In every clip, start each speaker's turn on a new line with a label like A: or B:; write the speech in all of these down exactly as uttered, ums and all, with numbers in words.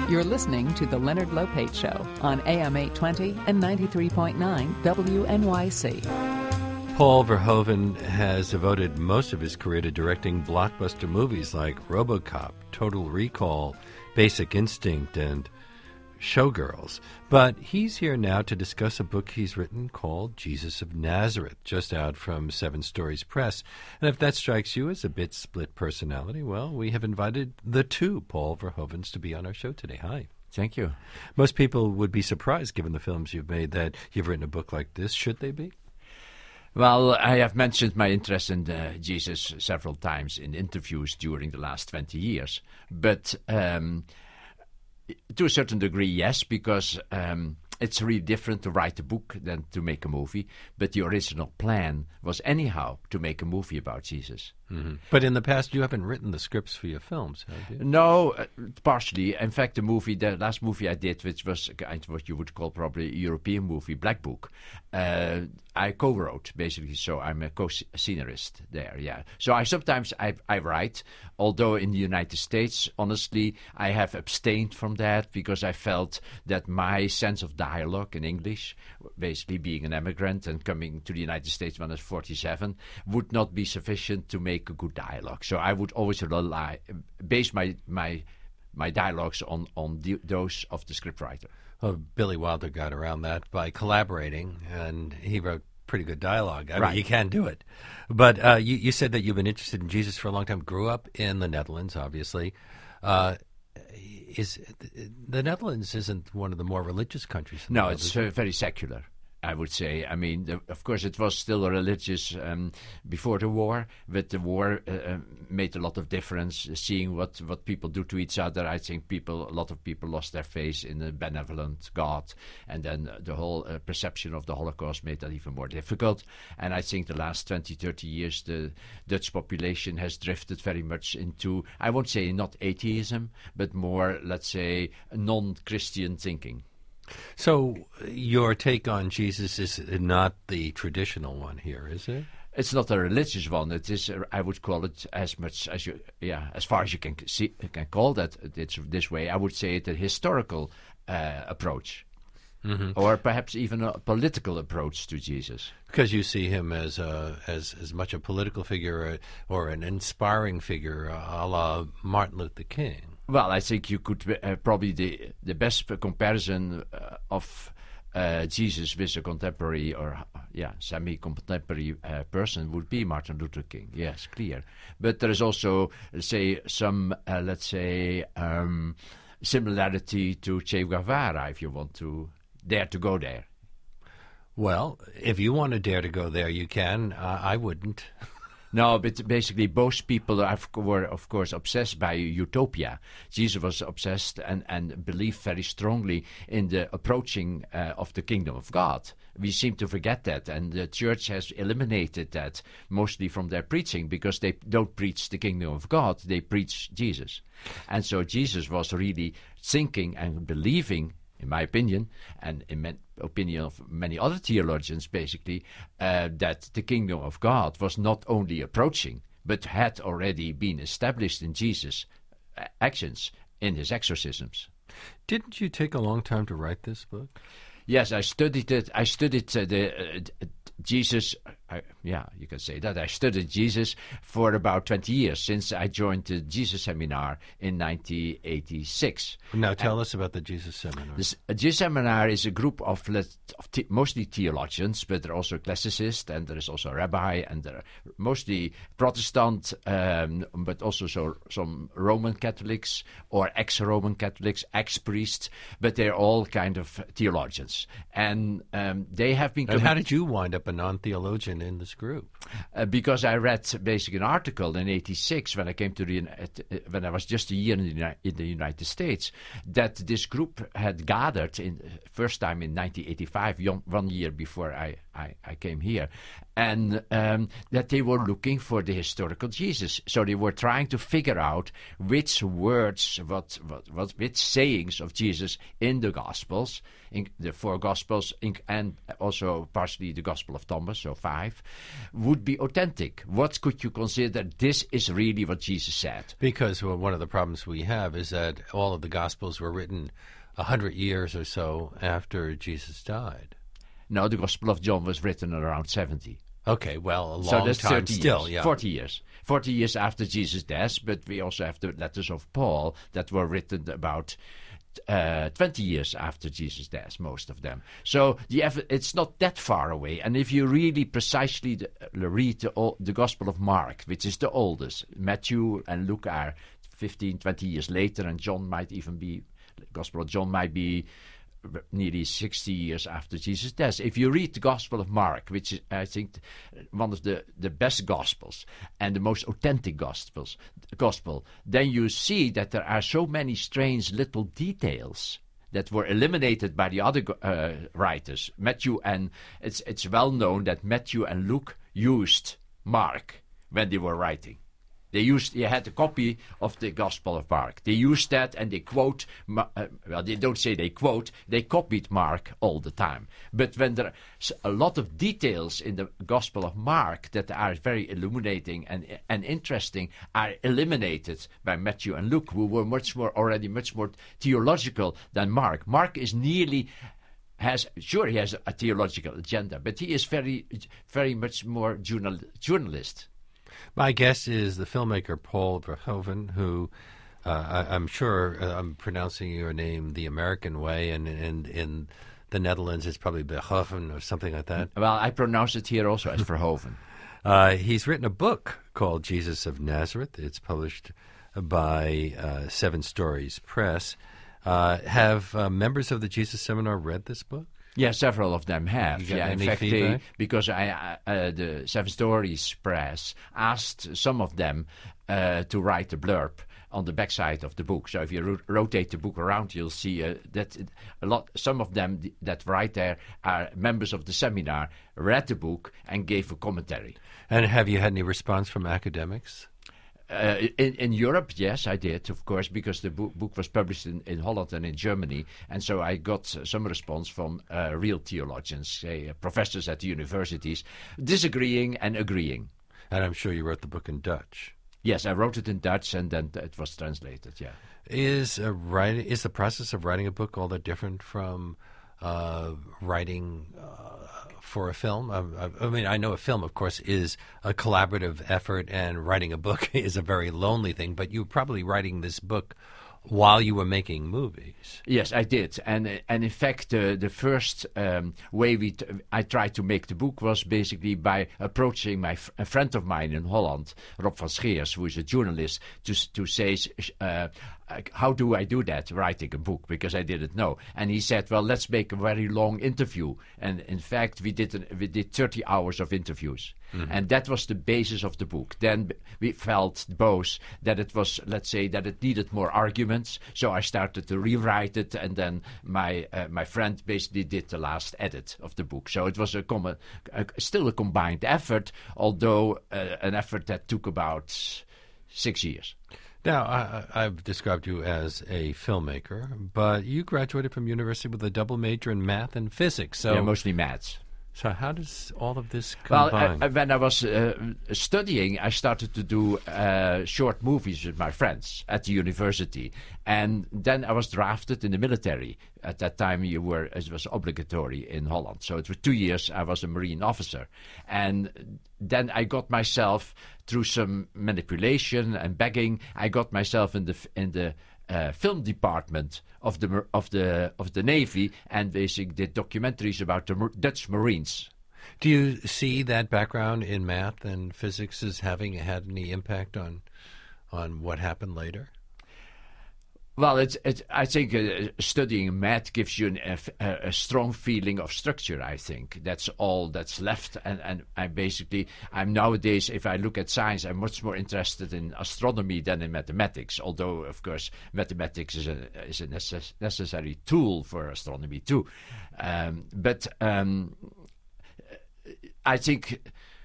A: You're listening to The Leonard Lopate Show on A M eight twenty and ninety-three point nine W N Y C.
B: Paul Verhoeven has devoted most of his career to directing blockbuster movies like RoboCop, Total Recall, Basic Instinct, and Showgirls. But he's here now to discuss a book he's written called Jesus of Nazareth, just out from Seven Stories Press. And if that strikes you as a bit split personality, well, we have invited the two Paul Verhoevens to be on our show today. Hi.
C: Thank you.
B: Most people would be surprised, given the films you've made, that you've written a book like this. Should they be?
C: Well, I have mentioned my interest in uh, Jesus several times in interviews during the last twenty years. But um, to a certain degree, yes, because um, it's really different to write a book than to make a movie. But the original plan was anyhow to make a movie about Jesus.
B: Mm-hmm. But in the past, you haven't written the scripts for your films, have you?
C: No, uh, partially. In fact, the movie, the last movie I did, which was kind of what you would call probably a European movie, Black Book, uh, I co-wrote, basically, so I'm a co-scenarist there, yeah. So I sometimes I, I write, although in the United States, honestly, I have abstained from that because I felt that my sense of dialogue in English, basically being an immigrant and coming to the United States when I was forty-seven, would not be sufficient to make a good dialogue. So I would always rely, base my my my dialogues on on the, those of the scriptwriter.
B: Well, Billy Wilder got around that by collaborating, and he wrote pretty good dialogue. I
C: right.
B: mean, you can do it. But uh, you, you said that you've been interested in Jesus for a long time. Grew up in the Netherlands, obviously. Uh, is the Netherlands isn't one of the more religious countries in the
C: No,
B: world,
C: it's
B: is it?
C: uh, very secular, I would say. I mean, the, of course, it was still religious um, before the war, but the war uh, made a lot of difference. Seeing what, what people do to each other, I think people, a lot of people lost their faith in a benevolent God, and then the whole uh, perception of the Holocaust made that even more difficult. And I think the last twenty, thirty years, the Dutch population has drifted very much into, I won't say not atheism, but more, let's say, non-Christian thinking.
B: So your take on Jesus is not the traditional one here, is it?
C: It's not a religious one. It is, uh, I would call it as much as you, yeah, as far as you can see, can call that. It's this way. I would say it a historical uh, approach, mm-hmm. or perhaps even a political approach to Jesus.
B: Because you see him as a, as as much a political figure or, or an inspiring figure, uh, a la Martin Luther King.
C: Well, I think you could uh, probably the the best comparison uh, of uh, Jesus with a contemporary or yeah semi-contemporary uh, person would be Martin Luther King. Yes, clear. But there is also, say, some uh, let's say um, similarity to Che Guevara, if you want to dare to go there.
B: Well, if you want to dare to go there, you can. Uh, I wouldn't.
C: No, but basically both people are, were, of course, obsessed by utopia. Jesus was obsessed and, and believed very strongly in the approaching uh, of the kingdom of God. We seem to forget that, and the church has eliminated that mostly from their preaching because they don't preach the kingdom of God, they preach Jesus. And so Jesus was really thinking and believing, in my opinion, and in the opinion of many other theologians, basically, uh, that the kingdom of God was not only approaching, but had already been established in Jesus' actions, in his exorcisms.
B: Didn't you take a long time to write this book?
C: Yes, I studied it. I studied uh, the uh, Jesus. I, yeah, you can say that. I studied Jesus for about twenty years since I joined the Jesus Seminar in nineteen eighty-six.
B: Now tell and us about the Jesus Seminar.
C: This uh, Jesus Seminar is a group of, of the, mostly theologians, but there are also classicists, and there is also a rabbi, and there are mostly Protestant, um, but also so, some Roman Catholics or ex-Roman Catholics, ex-priests, but they're all kind of theologians. And um, they have been...
B: And how did you wind up a non-theologian in this group?
C: Uh, because I read basically an article in eighty-six when I came to the uh, when I was just a year in the, in the United States, that this group had gathered in first time in nineteen eighty-five, one year before I I, I came here, and um, that they were looking for the historical Jesus. So they were trying to figure out which words, what, what, what which sayings of Jesus in the Gospels, in the four Gospels, in, and also partially the Gospel of Thomas, so five, would be authentic. What could you consider this is really what Jesus said?
B: Because well, one of the problems we have is that all of the Gospels were written a hundred years or so after Jesus died.
C: No, the Gospel of John was written around seventy.
B: Okay, well, a long
C: so that's
B: time
C: thirty
B: still,
C: years,
B: yeah.
C: forty years. forty years after Jesus' death, but we also have the letters of Paul that were written about uh, twenty years after Jesus' death, most of them. So the eff- it's not that far away. And if you really precisely the, uh, read the, o- the Gospel of Mark, which is the oldest, Matthew and Luke are fifteen, twenty years later, and John might even be, the Gospel of John might be nearly sixty years after Jesus' death. If you read the Gospel of Mark, which is, I think, one of the, the best Gospels and the most authentic Gospels, Gospel, then you see that there are so many strange little details that were eliminated by the other uh, writers. Matthew and, it's, it's well known that Matthew and Luke used Mark when they were writing. They used. They had a copy of the Gospel of Mark. They used that, and they quote. Uh, well, they don't say they quote. They copied Mark all the time. But when there are a lot of details in the Gospel of Mark that are very illuminating and and interesting, are eliminated by Matthew and Luke, who were much more already much more theological than Mark. Mark is nearly. Has sure he has a theological agenda, but he is very, very much more journal, journalist.
B: My guest is the filmmaker Paul Verhoeven, who uh, I, I'm sure uh, I'm pronouncing your name the American way, and, and in the Netherlands it's probably Verhoeven or something like that.
C: Well, I pronounce it here also as Verhoeven.
B: Uh, he's written a book called Jesus of Nazareth. It's published by uh, Seven Stories Press. Uh, have uh, members of the Jesus Seminar read this book?
C: Yeah, several of them have.
B: You got
C: yeah, in
B: any
C: fact,
B: feedback?
C: they, because I, uh, the Seven Stories Press asked some of them uh, to write a blurb on the backside of the book. So if you ro- rotate the book around, you'll see uh, that it, a lot. Some of them th- that write there are members of the seminar, read the book and gave a commentary.
B: And have you had any response from academics?
C: Uh, in, in Europe, yes, I did, of course, because the book, book was published in, in Holland and in Germany. And so I got uh, some response from uh, real theologians, say, uh, professors at the universities, disagreeing and agreeing.
B: And I'm sure you wrote the book in Dutch.
C: Yes, I wrote it in Dutch, and then it was translated, yeah.
B: Is a writing, is the process of writing a book all that different from uh, writing uh, for a film? I, I mean, I know a film, of course, is a collaborative effort, and writing a book is a very lonely thing, but you were probably writing this book while you were making movies.
C: Yes, I did, and and in fact, uh, the first um, way we t- I tried to make the book was basically by approaching my f- a friend of mine in Holland, Rob van Scheers, who is a journalist, to to say, uh, how do I do that, writing a book, because I didn't know. And he said, well, let's make a very long interview. And in fact, we did an, we did thirty hours of interviews. Mm-hmm. And that was the basis of the book. Then we felt both that it was, let's say, that it needed more arguments. So I started to rewrite it, and then my uh, my friend basically did the last edit of the book. So it was a, com- a still a combined effort, although uh, an effort that took about six years.
B: Now, I, I've described you as a filmmaker, but you graduated from university with a double major in math and physics. So,
C: yeah, mostly maths.
B: So how does all of this combine?
C: Well, I, I, when I was uh, studying, I started to do uh, short movies with my friends at the university. And then I was drafted in the military. At that time, you were it was obligatory in Holland. So it was two years I was a Marine officer. And then I got myself, through some manipulation and begging, I got myself in the in the Uh, film department of the of the of the Navy, and basically did documentaries about the Dutch Marines.
B: Do you see that background in math and physics as having had any impact on on what happened later?
C: Well, it's, it's, I think uh, studying math gives you an, a, a strong feeling of structure, I think. That's all that's left. And, and I basically, I'm nowadays, if I look at science, I'm much more interested in astronomy than in mathematics. Although, of course, mathematics is a, is a necess- necessary tool for astronomy too. Um, but um, I think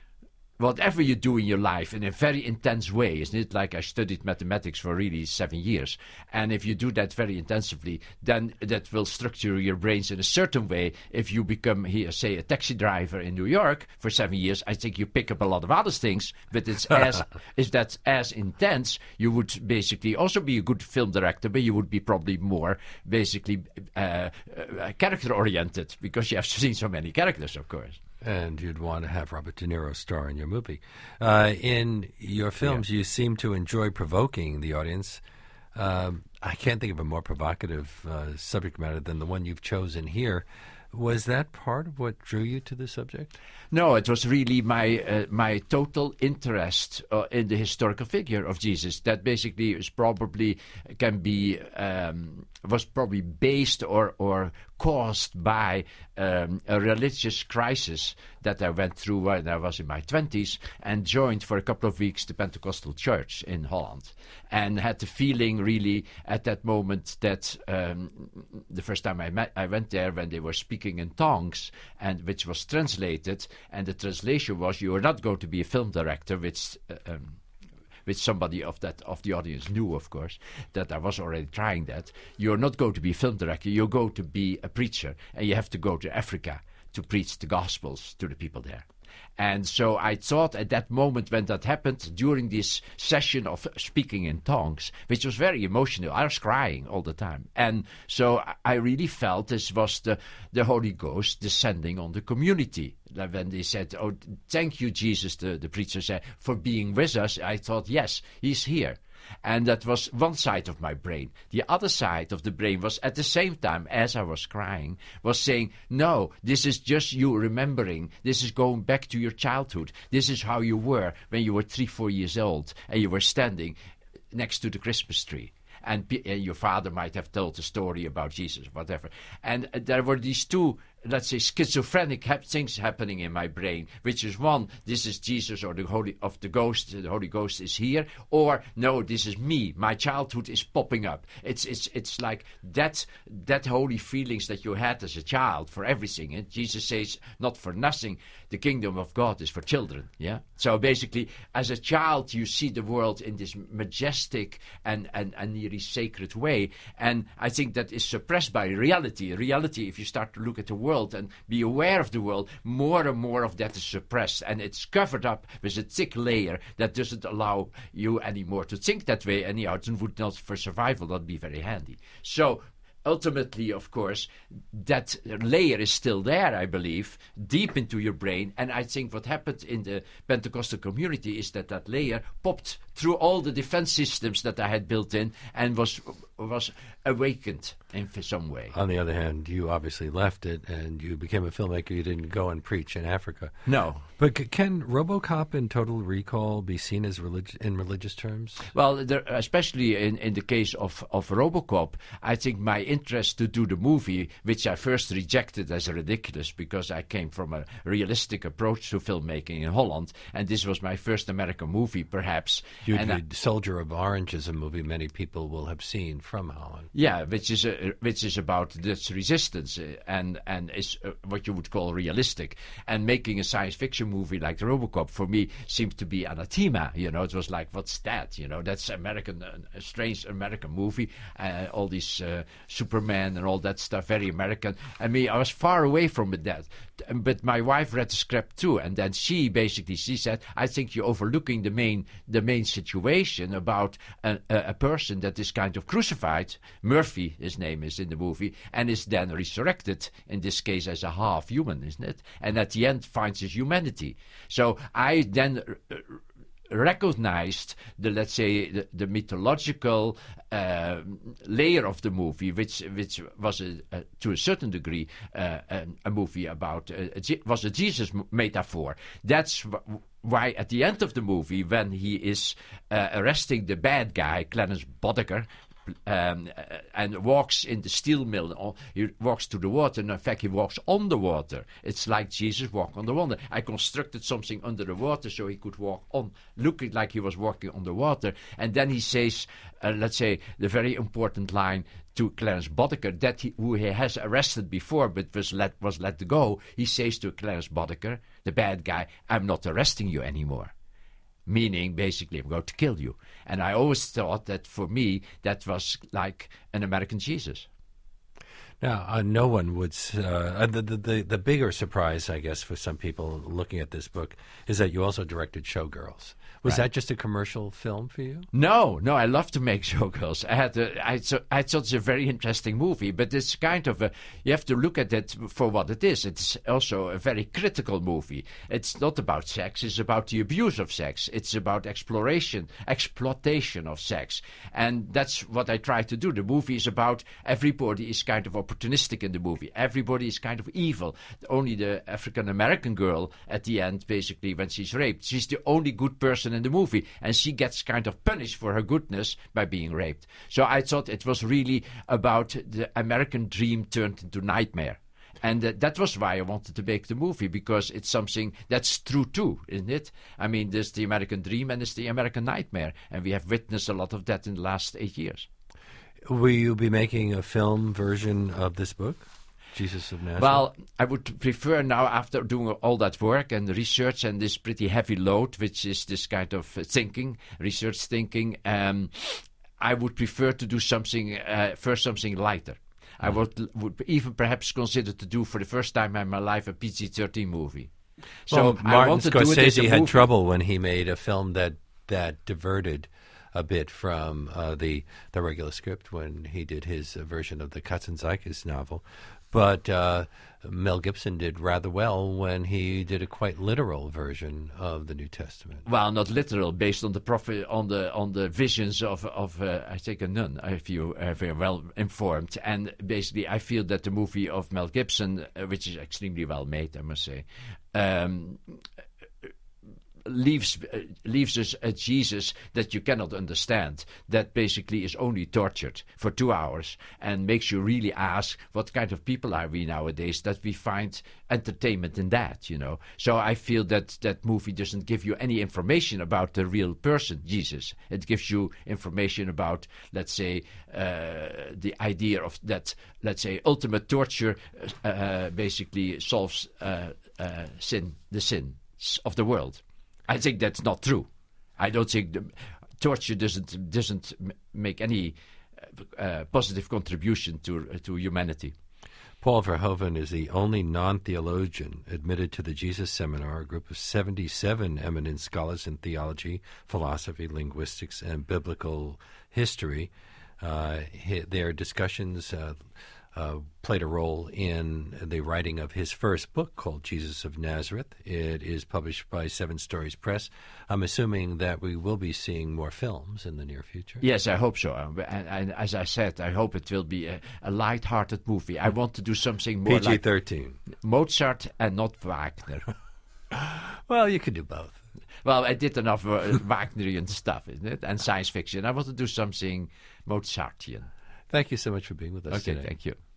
C: whatever you do in your life in a very intense way, isn't it? Like I studied mathematics for really seven years. And if you do that very intensively, then that will structure your brains in a certain way. If you become, here, say, a taxi driver in New York for seven years, I think you pick up a lot of other things, but it's as if that's as intense, you would basically also be a good film director, but you would be probably more basically uh, uh, character-oriented because you have seen so many characters, of course.
B: And you'd want to have Robert De Niro star in your movie. Uh, in your films, yeah. you seem to enjoy provoking the audience. Um, I can't think of a more provocative uh, subject matter than the one you've chosen here. Was that part of what drew you to the subject?
C: No, it was really my uh, my total interest uh, in the historical figure of Jesus. That basically is probably can be um, was probably based or or caused by um, a religious crisis that I went through when I was in my twenties and joined for a couple of weeks the Pentecostal church in Holland, and had the feeling really at that moment that um, the first time I met I went there when they were speaking in tongues, and which was translated. And the translation was, you are not going to be a film director, which uh, um, which somebody of that of the audience knew, of course, that I was already trying that. You're not going to be a film director, you're going to be a preacher, and you have to go to Africa to preach the Gospels to the people there. And so I thought at that moment when that happened, during this session of speaking in tongues, which was very emotional, I was crying all the time. And so I really felt this was the, the Holy Ghost descending on the community. When they said, oh, thank you, Jesus, the, the preacher said, for being with us, I thought, yes, he's here. And that was one side of my brain. The other side of the brain was at the same time, as I was crying, was saying, no, this is just you remembering. This is going back to your childhood. This is how you were when you were three, four years old and you were standing next to the Christmas tree. And, and your father might have told a story about Jesus, whatever. And uh, there were these two, let's say, schizophrenic ha- things happening in my brain, which is one, this is Jesus or the Holy of the Ghost, the Holy Ghost is here, or no, this is me. My childhood is popping up. It's it's it's like that that holy feelings that you had as a child for everything. And Jesus says, not for nothing, the kingdom of God is for children. Yeah. So basically, as a child, you see the world in this majestic and and and nearly sacred way, and I think that is suppressed by reality. Reality, if you start to look at the world and be aware of the world, more and more of that is suppressed, and it's covered up with a thick layer that doesn't allow you anymore to think that way. Anyhow, it would not, for survival, not be very handy. So ultimately, of course, that layer is still there, I believe, deep into your brain. And I think what happened in the Pentecostal community is that that layer popped through all the defense systems that I had built in and was was awakened in some way.
B: On the other hand, you obviously left it and you became a filmmaker. You didn't go and preach in Africa.
C: No.
B: But c- can RoboCop and Total Recall be seen as relig- in religious terms?
C: Well, there, especially in, in the case of, of RoboCop, I think my interest to do the movie, which I first rejected as ridiculous because I came from a realistic approach to filmmaking in Holland, and this was my first American movie, perhaps.
B: You
C: and
B: did I, Soldier of Orange is a movie many people will have seen from Holland.
C: Yeah, which is a, which is about Dutch resistance uh, and and is uh, what you would call realistic. And making a science fiction movie like RoboCop for me seemed to be anathema. You know, it was like, what's that? You know, that's American, uh, a strange American movie. Uh, all these uh, Superman and all that stuff, very American. I mean, I was far away from it. That, but my wife read the script too, and then she basically she said, I think you're overlooking the main the main situation about a, a, a person that is kind of crucified. Murphy, his name is in the movie, and is then resurrected, in this case as a half human, isn't it? And at the end finds his humanity. So I then uh, recognized the, let's say, the, the mythological uh, layer of the movie, which which was a, a, to a certain degree uh, a, a movie about uh, a, was a Jesus metaphor. That's w- why at the end of the movie, when he is uh, arresting the bad guy, Clarence Boddicker, um, uh, and walks in the steel mill. Or he walks to the water, and in fact, he walks on the water. It's like Jesus walk on the water. I constructed something under the water so he could walk on, looking like he was walking on the water. And then he says, uh, let's say, the very important line to Clarence Boddicker, that he, who he has arrested before but was let was let go. He says to Clarence Boddicker, the bad guy, "I'm not arresting you anymore." Meaning, basically, I'm going to kill you. And I always thought that for me, that was like an American Jesus.
B: Now, uh, no one would. Uh, the, the the bigger surprise, I guess, for some people looking at this book is that you also directed Showgirls. Was
C: Right.
B: that just a commercial film for you?
C: No, no, I love to make Showgirls. I had, a, I, so, I thought it's a very interesting movie, but it's kind of a, you have to look at it for what it is. It's also a very critical movie. It's not about sex, it's about the abuse of sex. It's about exploration, exploitation of sex. And that's what I try to do. The movie is about everybody is kind of opportunistic in the movie. Everybody is kind of evil. Only the African-American girl at the end, basically, when she's raped, she's the only good person in the movie, and she gets kind of punished for her goodness by being raped. So I thought it was really about the American dream turned into nightmare. And uh, that was why I wanted to make the movie, because it's something that's true too, isn't it? I mean, there's the American dream and there's the American nightmare, and we have witnessed a lot of that in the last eight years.
B: Will you be making a film version of this book, Jesus of Nazareth?
C: Well, I would prefer now, after doing all that work and research and this pretty heavy load, which is this kind of uh, thinking, research thinking, um, I would prefer to do something, uh, first something lighter. I would, would even perhaps consider to do for the first time in my life a P G thirteen movie. So
B: well,
C: I
B: Martin
C: want to do it as a
B: Scorsese had
C: movie.
B: trouble when he made a film that that diverted a bit from uh, the the regular script when he did his uh, version of the Katzenzeikis novel. But uh, Mel Gibson did rather well when he did a quite literal version of the New Testament.
C: Well, not literal, based on the prophet, on the on the visions of of uh, I think a nun, if you are very well informed. And basically, I feel that the movie of Mel Gibson, uh, which is extremely well made, I must say, um, leaves uh, leaves us a Jesus that you cannot understand, that basically is only tortured for two hours and makes you really ask, what kind of people are we nowadays that we find entertainment in that, you know? So I feel that that movie doesn't give you any information about the real person, Jesus. It gives you information about, let's say, uh, the idea of that, let's say, ultimate torture uh, basically solves uh, uh, sin, the sin of the world. I think that's not true. I don't think the torture doesn't doesn't m- make any uh, positive contribution to uh, to humanity.
B: Paul Verhoeven is the only non-theologian admitted to the Jesus Seminar, a group of seventy-seven eminent scholars in theology, philosophy, linguistics, and biblical history. Uh, hi- their discussions uh, uh, played a role in the writing of his first book called Jesus of Nazareth. It is published by Seven Stories Press. I'm assuming that we will be seeing more films in the near future.
C: Yes, I hope so. And, and as I said, I hope it will be a, a light-hearted movie. I want to do something more
B: P G thirteen.
C: like Mozart and not Wagner.
B: Well, you could do both.
C: Well, I did enough uh, Wagnerian stuff, isn't it? And science fiction. I want to do something Mozartian.
B: Thank you so much for being with us
C: Okay,
B: today.
C: thank you.